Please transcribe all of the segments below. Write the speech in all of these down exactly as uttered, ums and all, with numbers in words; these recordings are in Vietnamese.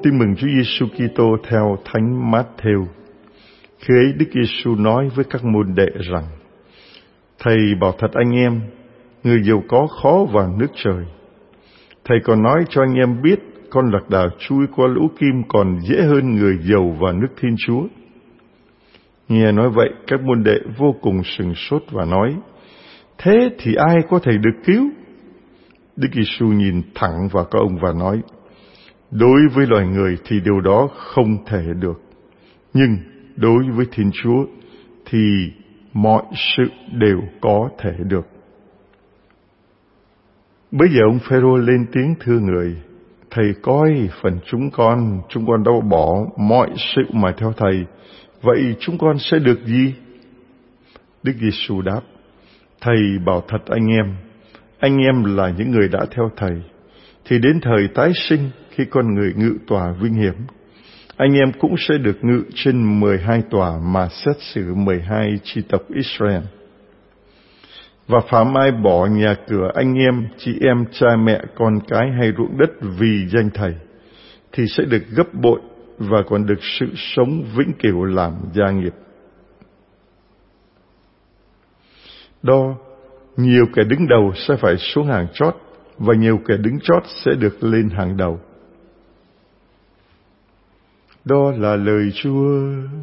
Tin mừng Chúa Giêsu Kitô theo Thánh Mát-thêu. Khi ấy Đức Giêsu nói với các môn đệ rằng: Thầy bảo thật anh em, người giàu có khó vào nước trời. Thầy còn nói cho anh em biết, con lạc đà chui qua lỗ kim còn dễ hơn người giàu vào nước Thiên Chúa. Nghe nói vậy, các môn đệ vô cùng sửng sốt và nói: Thế thì ai có thể được cứu? Đức Giêsu nhìn thẳng vào các ông và nói: Đối với loài người thì điều đó không thể được, nhưng đối với Thiên Chúa thì mọi sự đều có thể được. Bây giờ ông Phêrô lên tiếng thưa người: Thầy coi phần chúng con, chúng con đã bỏ mọi sự mà theo thầy, vậy chúng con sẽ được gì? Đức Giêsu đáp: Thầy bảo thật anh em, anh em là những người đã theo thầy, thì đến thời tái sinh, khi con người ngự tòa vinh hiển, anh em cũng sẽ được ngự trên mười hai tòa mà xét xử mười hai chi tộc Israel. Và phàm ai bỏ nhà cửa anh em, chị em, cha mẹ, con cái hay ruộng đất vì danh thầy, thì sẽ được gấp bội và còn được sự sống vĩnh cửu làm gia nghiệp. Đo, nhiều kẻ đứng đầu sẽ phải xuống hàng chót, và nhiều kẻ đứng chót sẽ được lên hàng đầu. Đó là lời Chúa.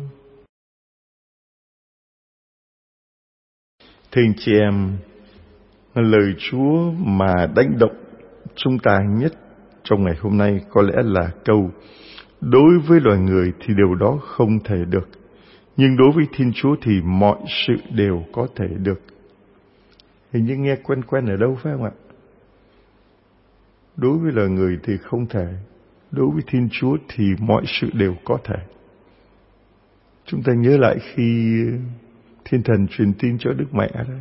Thưa anh chị em, lời Chúa mà đánh động chúng ta nhất trong ngày hôm nay có lẽ là câu: đối với loài người thì điều đó không thể được, nhưng đối với Thiên Chúa thì mọi sự đều có thể được. Hình như nghe quen quen ở đâu phải không ạ? Đối với loài người thì không thể, đối với Thiên Chúa thì mọi sự đều có thể. Chúng ta nhớ lại khi Thiên Thần truyền tin cho Đức Mẹ đấy.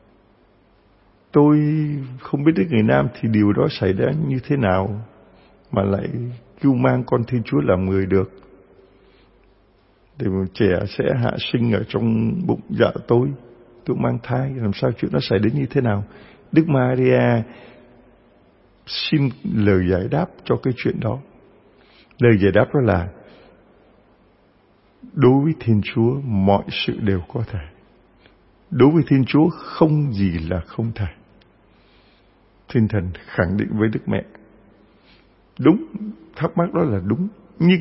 Tôi không biết Đức Người Nam thì điều đó xảy ra như thế nào mà lại cứu mang con Thiên Chúa làm người được. Để một trẻ sẽ hạ sinh ở trong bụng dạ tôi, tôi mang thai, làm sao chuyện nó xảy đến như thế nào? Đức Maria xin lời giải đáp cho cái chuyện đó. Lời giải đáp đó là: đối với Thiên Chúa mọi sự đều có thể. Đối với Thiên Chúa không gì là không thể. Thiên Thần khẳng định với Đức Mẹ. Đúng, thắc mắc đó là đúng, nhưng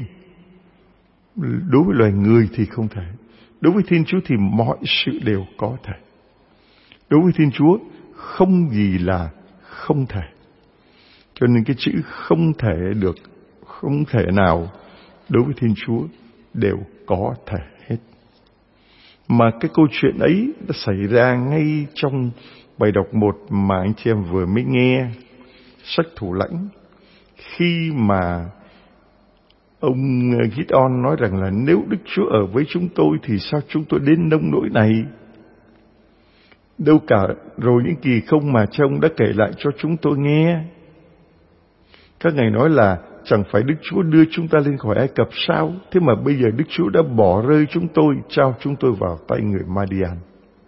đối với loài người thì không thể. Đối với Thiên Chúa thì mọi sự đều có thể. Đối với Thiên Chúa không gì là không thể. Cho nên cái chữ không thể được, không thể nào đối với Thiên Chúa đều có thể hết. Mà cái câu chuyện ấy đã xảy ra ngay trong bài đọc một mà anh chị em vừa mới nghe, sách Thủ Lãnh, khi mà ông Gideon nói rằng là nếu Đức Chúa ở với chúng tôi thì sao chúng tôi đến nông nỗi này? Đâu cả rồi những kỳ không mà cha ông đã kể lại cho chúng tôi nghe. Các ngài nói là chẳng phải Đức Chúa đưa chúng ta lên khỏi Ai Cập sao? Thế mà bây giờ Đức Chúa đã bỏ rơi chúng tôi, trao chúng tôi vào tay người Madian.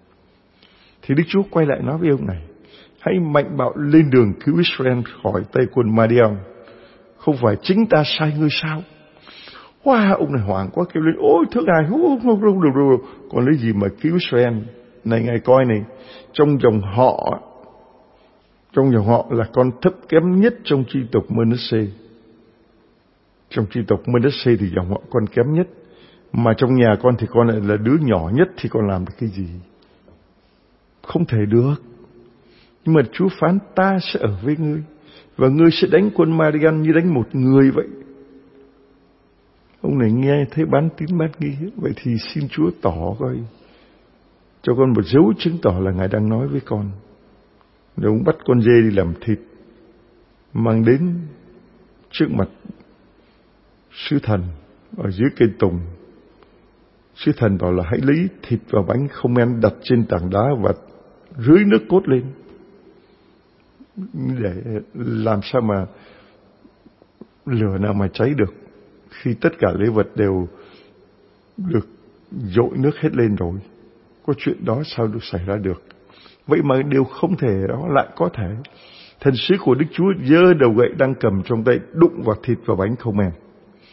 Thì Đức Chúa quay lại nói với ông này: hãy mạnh bạo lên đường cứu Israel khỏi tay quân Madian. Không phải chính ta sai ngươi sao? Wow, ông này hoảng quá kêu lên: ôi thưa ngài, không, không, không, được rồi, còn lấy gì mà cứu Israel? Này ngài coi này, trong dòng họ, trong dòng họ là con thấp kém nhất trong chi tộc Manasseh. Trong chi tộc Manasseh thì dòng họ con kém nhất, mà trong nhà con thì con lại là đứa nhỏ nhất, thì con làm được cái gì? Không thể được. Nhưng mà Chúa phán ta sẽ ở với ngươi, và ngươi sẽ đánh quân Madian như đánh một người vậy. Ông này nghe thấy bán tín bán nghi, vậy thì xin Chúa tỏ coi, cho con một dấu chứng tỏ là ngài đang nói với con. Rồi ông bắt con dê đi làm thịt, mang đến trước mặt sứ thần ở dưới cây tùng. Sứ thần bảo là hãy lấy thịt và bánh không men đặt trên tảng đá và rưới nước cốt lên, để làm sao mà lửa nào mà cháy được khi tất cả lễ vật đều được dội nước hết lên rồi. Có chuyện đó sao được xảy ra được? Vậy mà điều không thể đó lại có thể. Thần sứ của Đức Chúa giơ đầu gậy đang cầm trong tay đụng vào thịt và bánh không men.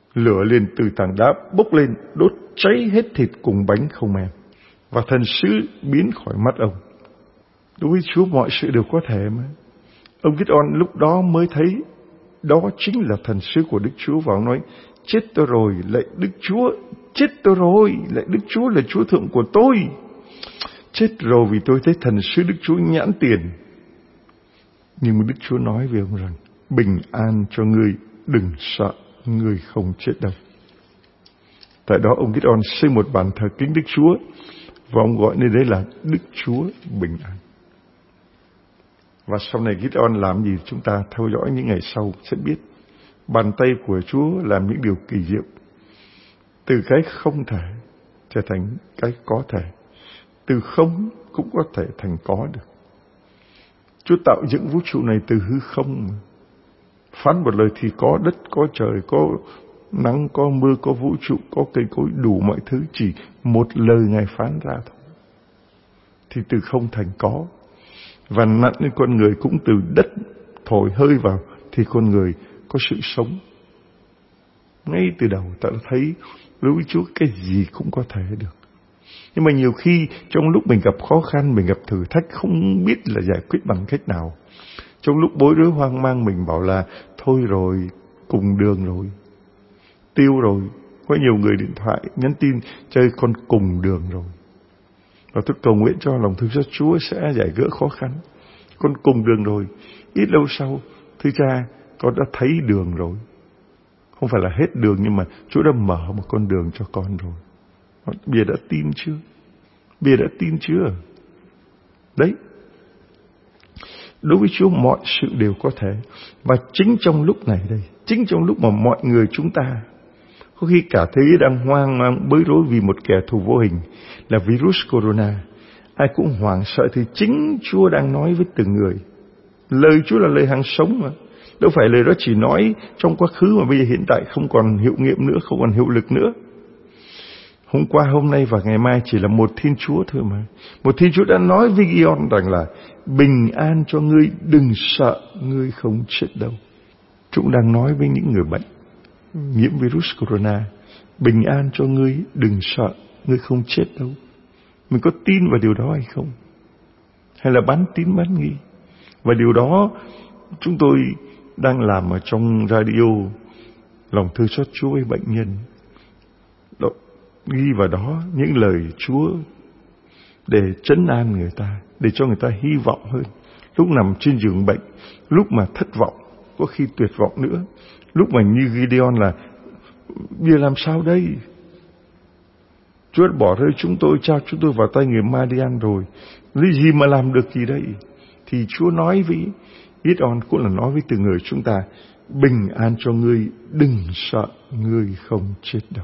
Lửa liền từ tảng đá bốc lên, đốt cháy hết thịt cùng bánh không men, và thần sứ biến khỏi mắt ông. Đối với Chúa mọi sự đều có thể mà. Ông Gideon lúc đó mới thấy đó chính là thần sứ của Đức Chúa, và ông nói: chết tôi rồi, lạy Đức Chúa, chết tôi rồi, lạy Đức Chúa là Chúa thượng của tôi. Chết rồi vì tôi thấy thần sứ Đức Chúa nhãn tiền. Nhưng mà Đức Chúa nói với ông rằng: bình an cho ngươi, đừng sợ, ngươi không chết đâu. Tại đó ông Gideon xây một bàn thờ kính Đức Chúa, và ông gọi nơi đấy là Đức Chúa bình an. Và sau này Gideon làm gì chúng ta theo dõi những ngày sau sẽ biết. Bàn tay của Chúa làm những điều kỳ diệu, từ cái không thể trở thành cái có thể, từ không cũng có thể thành có được. Chúa tạo dựng vũ trụ này từ hư không, phán một lời thì có đất, có trời, có nắng, có mưa, có vũ trụ, có cây cối, đủ mọi thứ, chỉ một lời Ngài phán ra thôi, thì từ không thành có. Và nặn lên con người cũng từ đất thổi hơi vào thì con người có sự sống. Ngay từ đầu ta đã thấy đối với Chúa cái gì cũng có thể được. Nhưng mà nhiều khi trong lúc mình gặp khó khăn, mình gặp thử thách, không biết là giải quyết bằng cách nào. Trong lúc bối rối hoang mang, mình bảo là thôi rồi, cùng đường rồi, tiêu rồi. Có nhiều người điện thoại nhắn tin chơi con cùng đường rồi. Và tôi cầu nguyện cho lòng thương xót Chúa sẽ giải gỡ khó khăn. Con cùng đường rồi. Ít lâu sau, thưa Cha, con đã thấy đường rồi. Không phải là hết đường, nhưng mà Chúa đã mở một con đường cho con rồi. Bìa đã tin chưa? Bìa đã tin chưa? Đấy. Đối với Chúa mọi sự đều có thể. Và chính trong lúc này đây, chính trong lúc mà mọi người chúng ta, có khi cả thế giới đang hoang mang bối rối vì một kẻ thù vô hình là virus corona, ai cũng hoảng sợ, thì chính Chúa đang nói với từng người. Lời Chúa là lời hàng sống mà. Đâu phải lời đó chỉ nói trong quá khứ mà bây giờ hiện tại không còn hiệu nghiệm nữa, không còn hiệu lực nữa. Hôm qua, hôm nay và ngày mai chỉ là một Thiên Chúa thôi mà. Một Thiên Chúa đã nói với Gideon rằng là bình an cho ngươi, đừng sợ, ngươi không chết đâu. Chúng đang nói với những người bệnh nhiễm virus corona: bình an cho ngươi, đừng sợ, ngươi không chết đâu. Mình có tin vào điều đó hay không? Hay là bán tín bán nghi? Và điều đó chúng tôi đang làm ở trong radio lòng thương xót Chúa với bệnh nhân. Đó, ghi vào đó những lời Chúa để trấn an người ta, để cho người ta hy vọng hơn. Lúc nằm trên giường bệnh, lúc mà thất vọng, có khi tuyệt vọng nữa, lúc mà như Gideon là bây giờ làm sao đây? Chúa đã bỏ rơi chúng tôi, trao chúng tôi vào tay người Madian rồi, lấy gì mà làm được gì đây? Thì Chúa nói với Gideon cũng là nói với từng người chúng ta: bình an cho ngươi, đừng sợ, ngươi không chết đâu.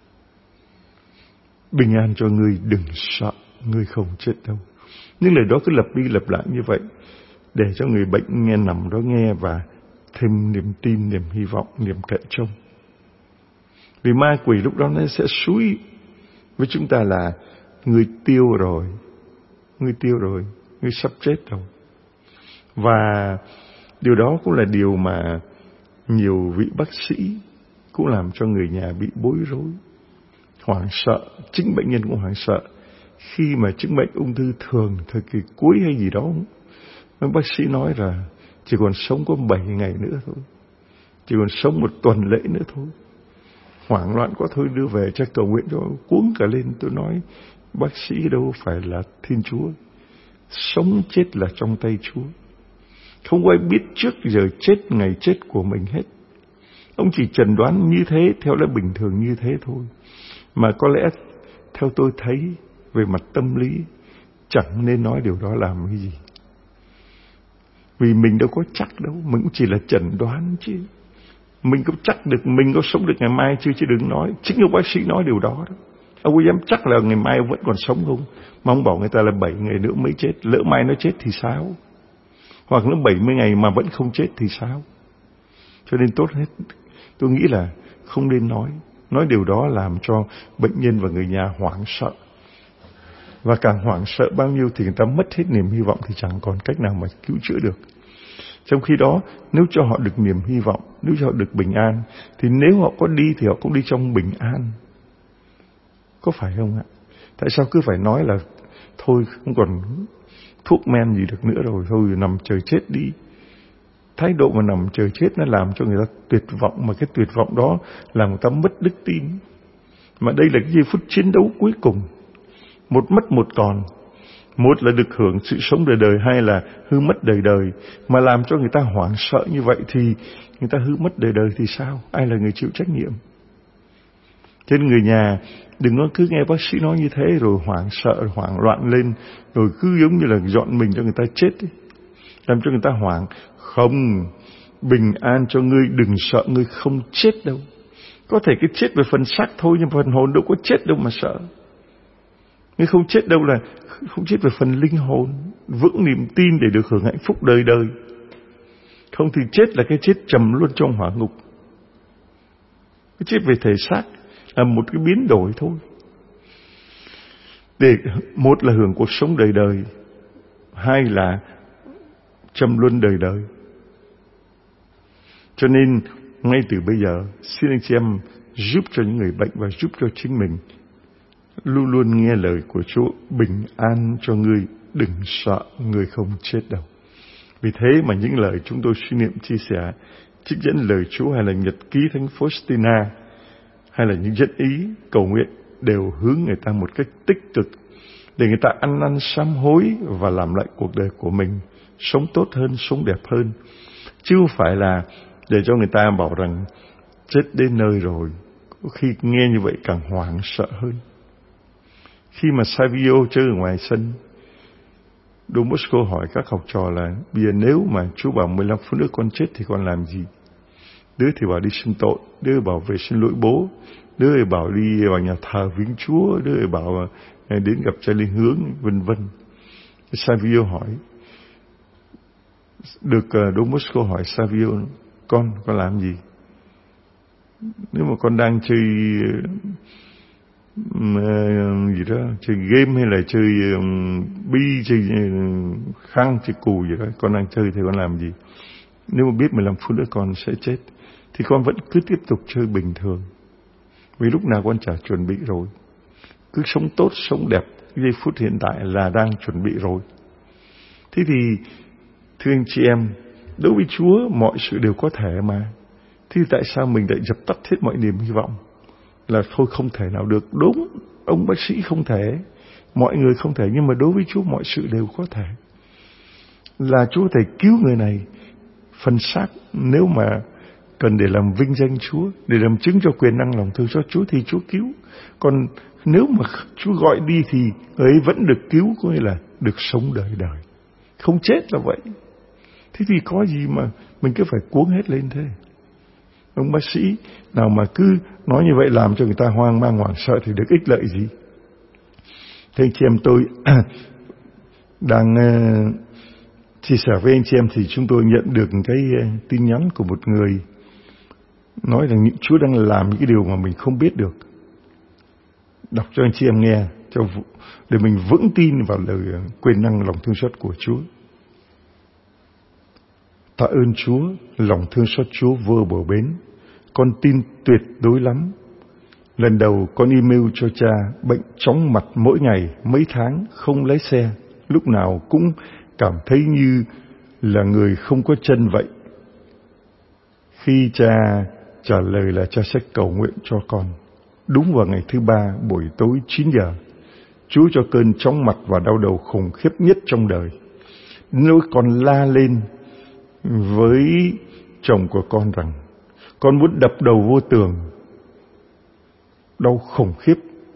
Bình an cho ngươi, đừng sợ, ngươi không chết đâu. Những lời đó cứ lặp đi lặp lại như vậy, để cho người bệnh nghe, nằm đó nghe và thêm niềm tin, niềm hy vọng, niềm cậy trông. Vì ma quỷ lúc đó nó sẽ xúi với chúng ta là ngươi tiêu rồi, ngươi tiêu rồi, ngươi sắp chết rồi. Và điều đó cũng là điều mà nhiều vị bác sĩ cũng làm cho người nhà bị bối rối, hoảng sợ. Chính bệnh nhân cũng hoảng sợ khi mà chứng bệnh ung thư thường thời kỳ cuối hay gì đó, mấy bác sĩ nói là chỉ còn sống có bảy ngày nữa thôi, chỉ còn sống một tuần lễ nữa thôi. Hoảng loạn quá, thôi đưa về cho cầu nguyện cho. Cuống cả lên, tôi nói bác sĩ đâu phải là Thiên Chúa, sống chết là trong tay Chúa. Không có ai biết trước giờ chết, ngày chết của mình hết. Ông chỉ chẩn đoán như thế, theo lẽ bình thường như thế thôi. Mà có lẽ theo tôi thấy về mặt tâm lý chẳng nên nói điều đó làm cái gì. Vì mình đâu có chắc đâu, mình cũng chỉ là chẩn đoán chứ. Mình có chắc được mình có sống được ngày mai chưa, chứ đừng nói. Chính ông bác sĩ nói điều đó đó. Ông có dám chắc là ngày mai ông vẫn còn sống không? Mà ông bảo người ta là bảy ngày nữa mới chết. Lỡ mai nó chết thì sao? Hoặc nó bảy mươi ngày mà vẫn không chết thì sao? Cho nên tốt hết, tôi nghĩ là không nên nói. Nói điều đó làm cho bệnh nhân và người nhà hoảng sợ. Và càng hoảng sợ bao nhiêu thì người ta mất hết niềm hy vọng, thì chẳng còn cách nào mà cứu chữa được. Trong khi đó, nếu cho họ được niềm hy vọng, nếu cho họ được bình an, thì nếu họ có đi thì họ cũng đi trong bình an. Có phải không ạ? Tại sao cứ phải nói là thôi không còn thuốc men gì được nữa rồi, thôi nằm chờ chết đi. Thái độ mà nằm chờ chết nó làm cho người ta tuyệt vọng, mà cái tuyệt vọng đó làm người ta mất đức tin. Mà đây là cái giây phút chiến đấu cuối cùng. Một mất một còn. Một là được hưởng sự sống đời đời, hai là hư mất đời đời. Mà làm cho người ta hoảng sợ như vậy thì người ta hư mất đời đời thì sao? Ai là người chịu trách nhiệm? Cho nên người nhà đừng có cứ nghe bác sĩ nói như thế rồi hoảng sợ, hoảng loạn lên, rồi cứ giống như là dọn mình cho người ta chết ấy. Làm cho người ta hoảng. Không, bình an cho ngươi, đừng sợ, ngươi không chết đâu. Có thể cái chết về phần xác thôi, nhưng phần hồn đâu có chết đâu mà sợ. Ngươi không chết đâu là không chết về phần linh hồn, vững niềm tin để được hưởng hạnh phúc đời đời. Không thì chết là cái chết trầm luôn trong hỏa ngục. Cái chết về thể xác là một cái biến đổi thôi. Để một là hưởng cuộc sống đời đời, hai là trầm luân đời đời. Cho nên ngay từ bây giờ xin anh chị em giúp cho những người bệnh và giúp cho chính mình luôn luôn nghe lời của Chúa, bình an cho ngươi, đừng sợ, ngươi không chết đâu. Vì thế mà những lời chúng tôi suy niệm chia sẻ, trích dẫn lời Chúa hay là nhật ký Thánh Faustina hay là những dẫn ý cầu nguyện đều hướng người ta một cách tích cực để người ta ăn năn sám hối và làm lại cuộc đời của mình, sống tốt hơn, sống đẹp hơn, chứ không phải là để cho người ta bảo rằng chết đến nơi rồi. Có khi nghe như vậy càng hoảng sợ hơn. Khi mà Savio chơi ở ngoài sân, Don Bosco hỏi các học trò là bây giờ nếu mà Chúa bảo mười lăm phút nữa con chết thì con làm gì? Đứa thì bảo đi xưng tội, đứa bảo về xin lỗi bố, đứa thì bảo đi vào nhà thờ viếng Chúa, đứa thì bảo đến gặp cha linh hướng, vân vân. Savio hỏi, được Don Bosco hỏi Savio, con, con làm gì? Nếu mà con đang chơi uh, gì đó, chơi game hay là chơi um, bi, chơi uh, khang, chơi cù gì đó, con đang chơi thì con làm gì? Nếu mà biết mười lăm phút nữa con sẽ chết thì con vẫn cứ tiếp tục chơi bình thường, vì lúc nào con chả chuẩn bị rồi. Cứ sống tốt, sống đẹp, giây phút hiện tại là đang chuẩn bị rồi. Thế thì thưa anh chị em, đối với Chúa mọi sự đều có thể mà. Thì tại sao mình lại dập tắt hết mọi niềm hy vọng? Là thôi không thể nào được. Đúng, ông bác sĩ không thể, mọi người không thể, nhưng mà đối với Chúa mọi sự đều có thể. Là Chúa có thể cứu người này phần xác, nếu mà cần để làm vinh danh Chúa, để làm chứng cho quyền năng lòng thương cho Chúa thì Chúa cứu. Còn nếu mà Chúa gọi đi thì người ấy vẫn được cứu, có nghĩa là được sống đời đời, không chết là vậy. Thế thì có gì mà mình cứ phải cuống hết lên thế? Ông bác sĩ nào mà cứ nói như vậy làm cho người ta hoang mang hoảng sợ thì được ích lợi gì? Thế anh chị em tôi đang uh, chia sẻ với anh chị em thì chúng tôi nhận được cái uh, tin nhắn của một người nói rằng Chúa đang làm những cái điều mà mình không biết được. Đọc cho anh chị em nghe cho để mình vững tin vào lời quyền năng lòng thương xót của Chúa. Tạ ơn Chúa, lòng thương xót Chúa vô bờ bến. Con tin tuyệt đối lắm. Lần đầu con email cho cha bệnh chóng mặt mỗi ngày, mấy tháng không lái xe, lúc nào cũng cảm thấy như là người không có chân vậy. Khi cha trả lời là cha sẽ cầu nguyện cho con. Đúng vào ngày thứ ba buổi tối chín giờ, Chúa cho cơn chóng mặt và đau đầu khủng khiếp nhất trong đời. Nỗi con la lên với chồng của con rằng con muốn đập đầu vô tường. Đau khủng khiếp.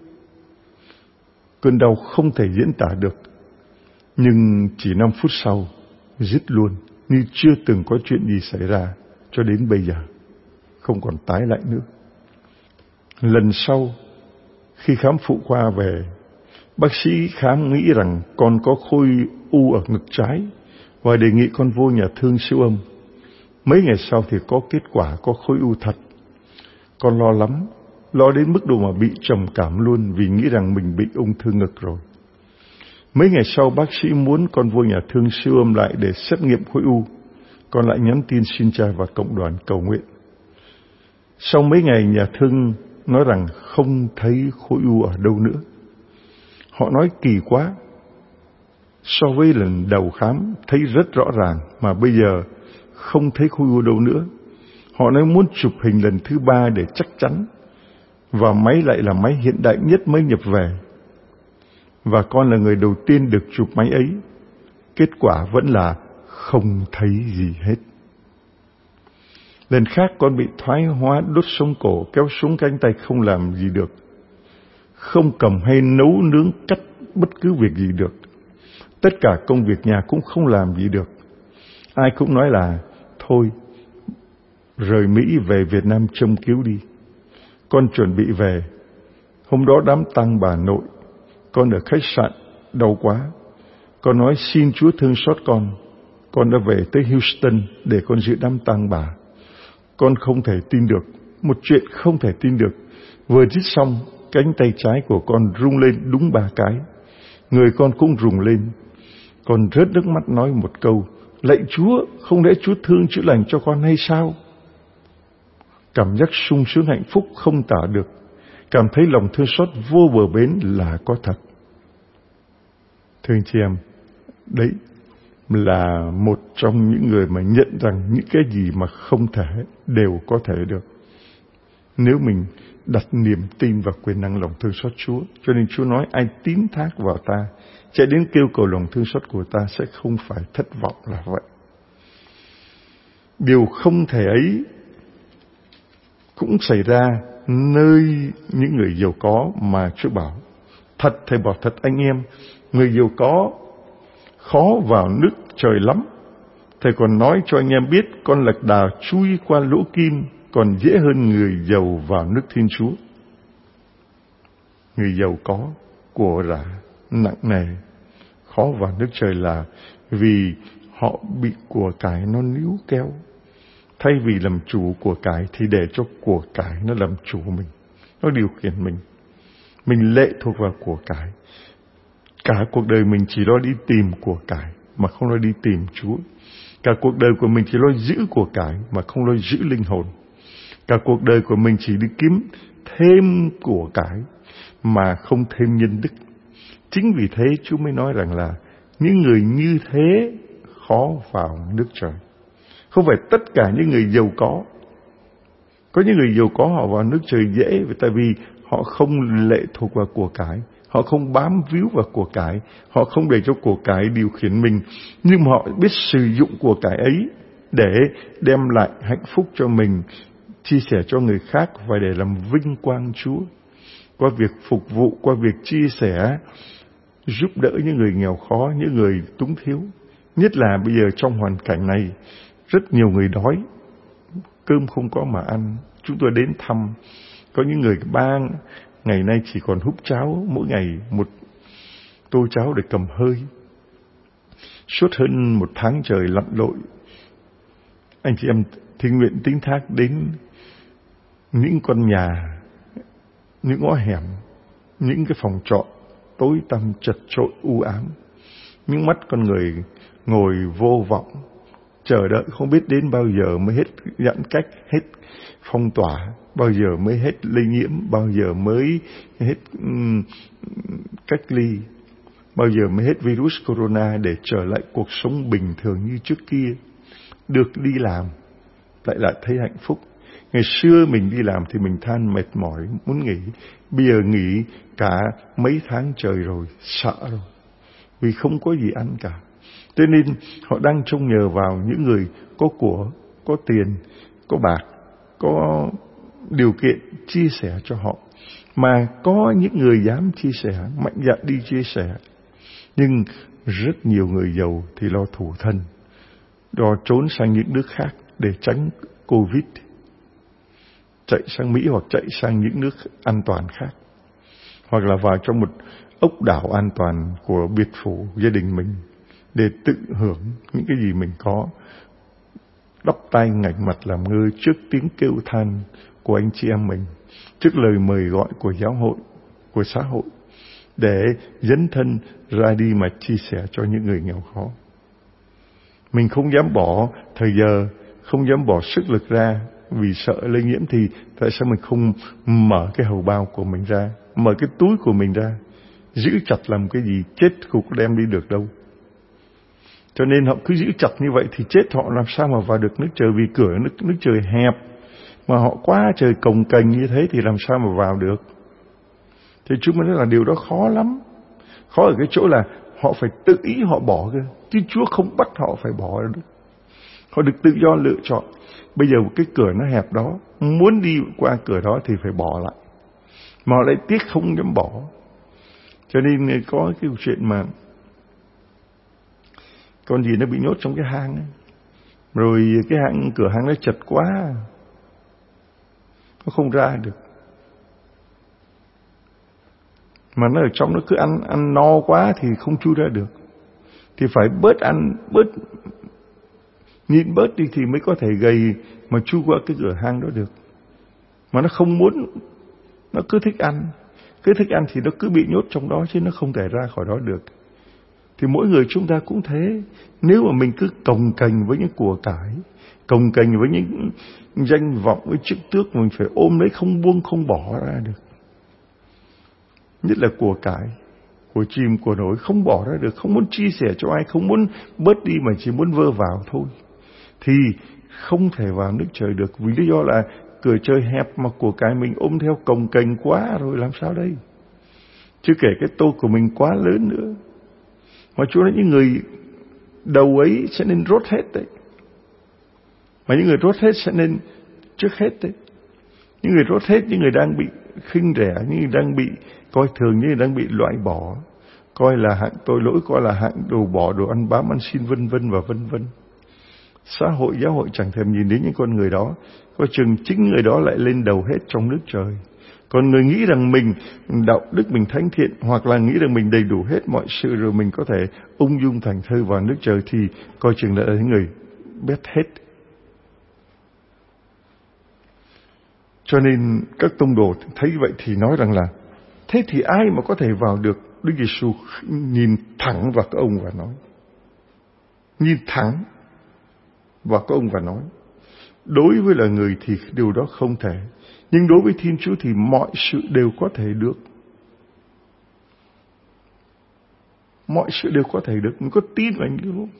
Cơn đau không thể diễn tả được. Nhưng chỉ năm phút sau dứt luôn, như chưa từng có chuyện gì xảy ra cho đến bây giờ. Không còn tái lại nữa. Lần sau khi khám phụ khoa về, bác sĩ khám nghĩ rằng con có khối u ở ngực trái và đề nghị con vô nhà thương siêu âm. Mấy ngày sau thì có kết quả có khối u thật. Con lo lắm, lo đến mức độ mà bị trầm cảm luôn vì nghĩ rằng mình bị ung thư ngực rồi. Mấy ngày sau bác sĩ muốn con vô nhà thương siêu âm lại để xét nghiệm khối u. con lại nhắn tin xin cha và cộng đoàn cầu nguyện. Sau mấy ngày, nhà thương nói rằng không thấy khối u ở đâu nữa. Họ nói kỳ quá, so với lần đầu khám thấy rất rõ ràng, mà bây giờ không thấy khối u đâu nữa. Họ nói muốn chụp hình lần thứ ba để chắc chắn, và máy lại là máy hiện đại nhất mới nhập về. Và con là người đầu tiên được chụp máy ấy. Kết quả vẫn là không thấy gì hết. Lần khác con bị thoái hóa đốt sống cổ, kéo xuống cánh tay không làm gì được, không cầm hay nấu nướng cắt bất cứ việc gì được. Tất cả công việc nhà cũng không làm gì được. Ai cũng nói là thôi, rời Mỹ về Việt Nam châm cứu đi. Con chuẩn bị về. Hôm đó đám tang bà nội, con ở khách sạn, đau quá. Con nói xin Chúa thương xót con. Con đã về tới Houston để con dự đám tang bà. Con không thể tin được, một chuyện không thể tin được. Vừa dứt xong, cánh tay trái của con rung lên đúng ba cái. Người con cũng rung lên. Con rớt nước mắt nói một câu: lạy Chúa, không lẽ Chúa thương chữa lành cho con hay sao? Cảm giác sung sướng hạnh phúc không tả được. Cảm thấy lòng thương xót vô bờ bến là có thật. Thưa anh chị em, đấy là một trong những người mà nhận rằng những cái gì mà không thể đều có thể được, nếu mình đặt niềm tin vào quyền năng lòng thương xót Chúa. Cho nên Chúa nói ai tín thác vào ta, chạy đến kêu cầu lòng thương xót của ta sẽ không phải thất vọng là vậy. Điều không thể ấy cũng xảy ra nơi những người giàu có mà Chúa bảo. Thật, Thầy bảo thật anh em, người giàu có khó vào nước trời lắm. Thầy còn nói cho anh em biết, con lạc đà chui qua lỗ kim còn dễ hơn người giàu vào nước Thiên Chúa. Người giàu có của rả nặng nề, khó vào nước trời là vì họ bị của cải nó níu kéo. Thay vì làm chủ của cải thì để cho của cải nó làm chủ mình, nó điều khiển mình. Mình lệ thuộc vào của cải. Cả cuộc đời mình chỉ lo đi tìm của cải mà không lo đi tìm Chúa. Cả cuộc đời của mình chỉ lo giữ của cải mà không lo giữ linh hồn. Cả cuộc đời của mình chỉ đi kiếm thêm của cải mà không thêm nhân đức. Chính vì thế Chúa mới nói rằng là những người như thế khó vào nước trời. Không phải tất cả những người giàu có. Có những người giàu có họ vào nước trời dễ, tại vì họ không lệ thuộc vào của cải, họ không bám víu vào của cải, họ không để cho của cải điều khiển mình, nhưng mà họ biết sử dụng của cải ấy để đem lại hạnh phúc cho mình, chia sẻ cho người khác và để làm vinh quang Chúa. Qua việc phục vụ, qua việc chia sẻ, giúp đỡ những người nghèo khó, những người túng thiếu. Nhất là bây giờ trong hoàn cảnh này, rất nhiều người đói, cơm không có mà ăn. Chúng tôi đến thăm, có những người ba ngày nay chỉ còn húp cháo, mỗi ngày một tô cháo để cầm hơi. Suốt hơn một tháng trời lặn lội, anh chị em thỉnh nguyện tín thác đến những con nhà, những ngõ hẻm, những cái phòng trọ tối tăm chật chội u ám. Những mắt con người ngồi vô vọng, chờ đợi không biết đến bao giờ mới hết giãn cách, hết phong tỏa, bao giờ mới hết lây nhiễm, bao giờ mới hết um, cách ly, bao giờ mới hết virus corona để trở lại cuộc sống bình thường như trước kia. Được đi làm lại lại thấy hạnh phúc. Ngày xưa mình đi làm thì mình than mệt mỏi, muốn nghỉ. Bây giờ nghỉ cả mấy tháng trời rồi, sợ rồi, vì không có gì ăn cả. Cho nên họ đang trông nhờ vào những người có của, có tiền, có bạc, có điều kiện chia sẻ cho họ. Mà có những người dám chia sẻ, mạnh dạn đi chia sẻ. Nhưng rất nhiều người giàu thì lo thủ thân, lo trốn sang những nước khác để tránh Covid, chạy sang Mỹ hoặc chạy sang những nước an toàn khác, hoặc là vào trong một ốc đảo an toàn của biệt phủ gia đình mình để tự hưởng những cái gì mình có, đắp tay ngạch mặt làm ngơ trước tiếng kêu than của anh chị em mình, trước lời mời gọi của giáo hội, của xã hội, để dấn thân ra đi mà chia sẻ cho những người nghèo khó. Mình không dám bỏ thời giờ, không dám bỏ sức lực ra vì sợ lây nhiễm, thì tại sao mình không mở cái hầu bao của mình ra, mở cái túi của mình ra, giữ chặt làm cái gì, chết cũng đem đi được đâu. Cho nên họ cứ giữ chặt như vậy thì chết họ làm sao mà vào được nước trời, vì cửa nước, nước trời hẹp, mà họ quá trời cồng kềnh như thế thì làm sao mà vào được. Thì Chúa mới nói là điều đó khó lắm. Khó ở cái chỗ là họ phải tự ý họ bỏ cơ, chứ Chúa không bắt họ phải bỏ được. Họ được tự do lựa chọn. Bây giờ cái cửa nó hẹp đó, muốn đi qua cửa đó thì phải bỏ lại, mà họ lại tiếc không dám bỏ. Cho nên có cái chuyện mà con gì nó bị nhốt trong cái hang ấy. Rồi cái hang, cửa hang nó chật quá, nó không ra được. Mà nó ở trong nó cứ ăn ăn no quá thì không chui ra được. Thì phải bớt ăn, bớt nhịn bớt đi thì mới có thể gầy mà chui qua cái cửa hang đó được. Mà nó không muốn, nó cứ thích ăn. Cứ thích ăn thì nó cứ bị nhốt trong đó chứ nó không thể ra khỏi đó được. Thì mỗi người chúng ta cũng thế. Nếu mà mình cứ cồng kềnh với những của cải, cồng kềnh với những danh vọng, với chức tước, mình phải ôm lấy không buông không bỏ ra được. Nhất là của cải, của chim, của nổi, không bỏ ra được, không muốn chia sẻ cho ai, không muốn bớt đi mà chỉ muốn vơ vào thôi. Thì không thể vào nước trời được, vì lý do là cửa trời hẹp mà của cải mình ôm theo cồng kềnh quá rồi làm sao đây. Chứ kể cái tô của mình quá lớn nữa. Mà Chúa nói những người đầu ấy sẽ nên rốt hết đấy. Mà những người rốt hết sẽ nên trước hết đấy. Những người rốt hết, những người đang bị khinh rẻ, những người đang bị coi thường, những người đang bị loại bỏ, coi là hạng tội lỗi, coi là hạng đồ bỏ, đồ ăn bám, ăn xin, vân vân và vân vân. Xã hội, giáo hội chẳng thèm nhìn đến những con người đó. Coi chừng chính người đó lại lên đầu hết trong nước trời. Còn người nghĩ rằng mình đạo đức, mình thánh thiện, hoặc là nghĩ rằng mình đầy đủ hết mọi sự rồi mình có thể ung dung thành thơi vào nước trời, thì coi chừng là những người bét hết. Cho nên các tông đồ thấy vậy thì nói rằng là thế thì ai mà có thể vào được? Đức Giêsu nhìn thẳng vào các ông và nói, nhìn thẳng vào các ông và nói, đối với là người thì điều đó không thể, nhưng đối với Thiên Chúa thì mọi sự đều có thể được. Mọi sự đều có thể được. Mình có tin vào những cái lúc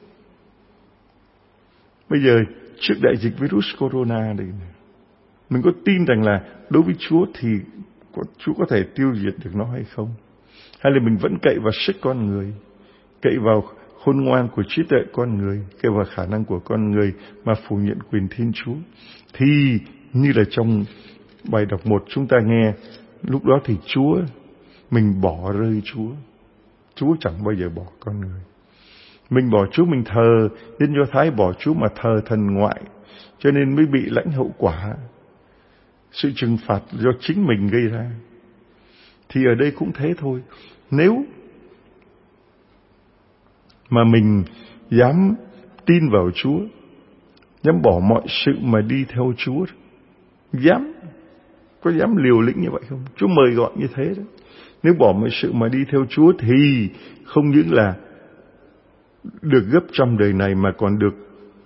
bây giờ trước đại dịch virus corona đây này, mình có tin rằng là đối với Chúa thì Chúa có thể tiêu diệt được nó hay không? Hay là mình vẫn cậy vào sức con người, cậy vào khôn ngoan của trí tuệ con người, cậy vào khả năng của con người mà phủ nhận quyền Thiên Chúa? Thì như là trong bài đọc một chúng ta nghe, lúc đó thì Chúa, mình bỏ rơi Chúa. Chúa chẳng bao giờ bỏ con người. Mình bỏ Chúa, mình thờ, dân Do Thái bỏ Chúa mà thờ thần ngoại, cho nên mới bị lãnh hậu quả, sự trừng phạt do chính mình gây ra. Thì ở đây cũng thế thôi. Nếu mà mình dám tin vào Chúa, dám bỏ mọi sự mà đi theo Chúa, dám, có dám liều lĩnh như vậy không? Chúa mời gọi như thế đó. Nếu bỏ mọi sự mà đi theo Chúa thì không những là được gấp trăm đời này mà còn được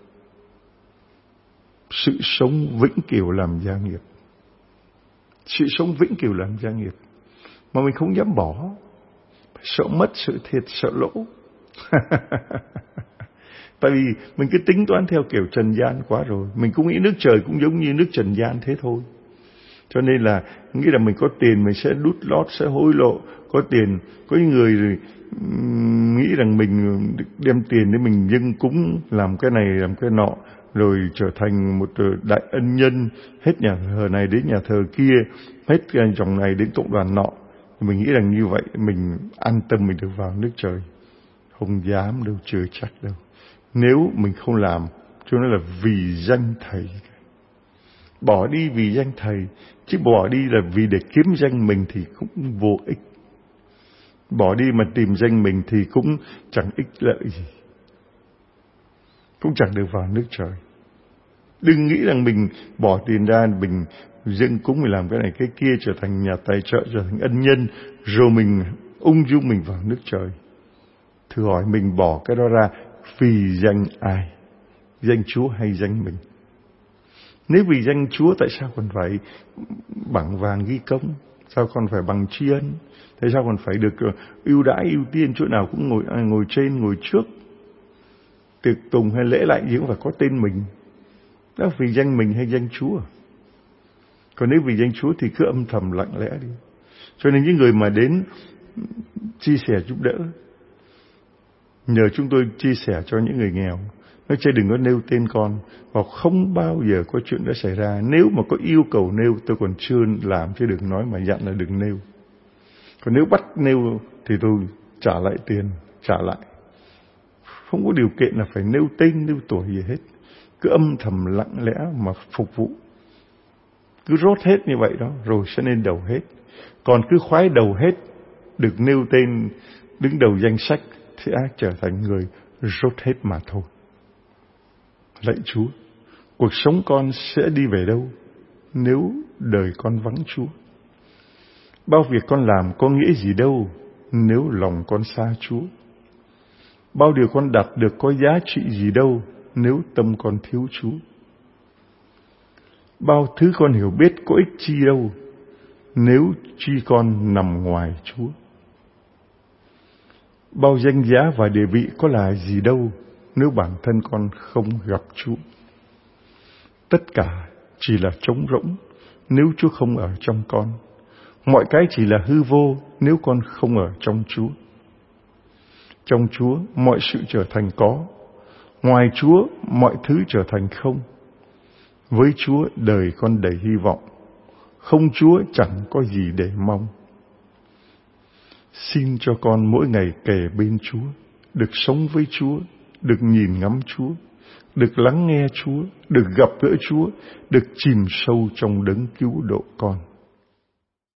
sự sống vĩnh cửu làm gia nghiệp. Sự sống vĩnh cửu làm gia nghiệp. Mà mình không dám bỏ. Sợ mất, sự thiệt, sợ lỗ. Tại vì mình cứ tính toán theo kiểu trần gian quá rồi. Mình cũng nghĩ nước trời cũng giống như nước trần gian thế thôi. Cho nên là nghĩ là mình có tiền mình sẽ đút lót, sẽ hối lộ. Có tiền, có những người rồi, um, nghĩ rằng mình đem tiền để mình dâng cúng, làm cái này làm cái nọ, rồi trở thành một đại ân nhân, hết nhà thờ này đến nhà thờ kia, hết cái dòng này đến cộng đoàn nọ. Mình nghĩ rằng như vậy mình an tâm mình được vào nước trời. Không dám đâu, chưa chắc đâu. Nếu mình không làm, Chúa nói là vì danh Thầy. Bỏ đi vì danh Thầy, chứ bỏ đi là vì để kiếm danh mình thì cũng vô ích. Bỏ đi mà tìm danh mình thì cũng chẳng ích lợi gì, cũng chẳng được vào nước trời. Đừng nghĩ rằng mình bỏ tiền ra, mình dâng cúng, mình làm cái này cái kia, trở thành nhà tài trợ, trở thành ân nhân, rồi mình ung dung mình vào nước trời. Thử hỏi mình bỏ cái đó ra vì danh ai? danh Chúa hay danh mình? Nếu vì danh Chúa, tại sao còn phải bằng vàng ghi công? Sao còn phải bằng tri ân? Tại sao còn phải được ưu đãi ưu tiên, chỗ nào cũng ngồi ngồi trên ngồi trước? Tiệc tùng hay lễ lại gì cũng phải có tên mình. Đó vì danh mình hay danh Chúa? Còn nếu vì danh Chúa thì cứ âm thầm lặng lẽ đi. Cho nên những người mà đến chia sẻ giúp đỡ, nhờ chúng tôi chia sẻ cho những người nghèo, nói chơi đừng có nêu tên con, hoặc không bao giờ có chuyện đó xảy ra. Nếu mà có yêu cầu nêu, tôi còn chưa làm, chứ đừng nói mà dặn là đừng nêu. Còn nếu bắt nêu thì tôi trả lại tiền, trả lại. Không có điều kiện là phải nêu tên, nêu tuổi gì hết. Cứ âm thầm lặng lẽ mà phục vụ. Cứ rốt hết như vậy đó, rồi sẽ lên đầu hết. Còn cứ khoái đầu hết, được nêu tên, đứng đầu danh sách, thì ác trở thành người rốt hết mà thôi. Lạy Chúa, cuộc sống con sẽ đi về đâu nếu đời con vắng Chúa? Bao việc con làm có nghĩa gì đâu nếu lòng con xa Chúa? Bao điều con đạt được có giá trị gì đâu nếu tâm con thiếu Chúa? Bao thứ con hiểu biết có ích chi đâu nếu chi con nằm ngoài Chúa? Bao danh giá và địa vị có là gì đâu nếu bản thân con không gặp Chúa? Tất cả chỉ là trống rỗng nếu Chúa không ở trong con. Mọi cái chỉ là hư vô nếu con không ở trong Chúa. Trong Chúa mọi sự trở thành có, ngoài Chúa mọi thứ trở thành không. Với Chúa đời con đầy hy vọng, không Chúa chẳng có gì để mong. Xin cho con mỗi ngày kề bên Chúa, được sống với Chúa, được nhìn ngắm Chúa, được lắng nghe Chúa, được gặp gỡ Chúa, được chìm sâu trong đấng cứu độ con.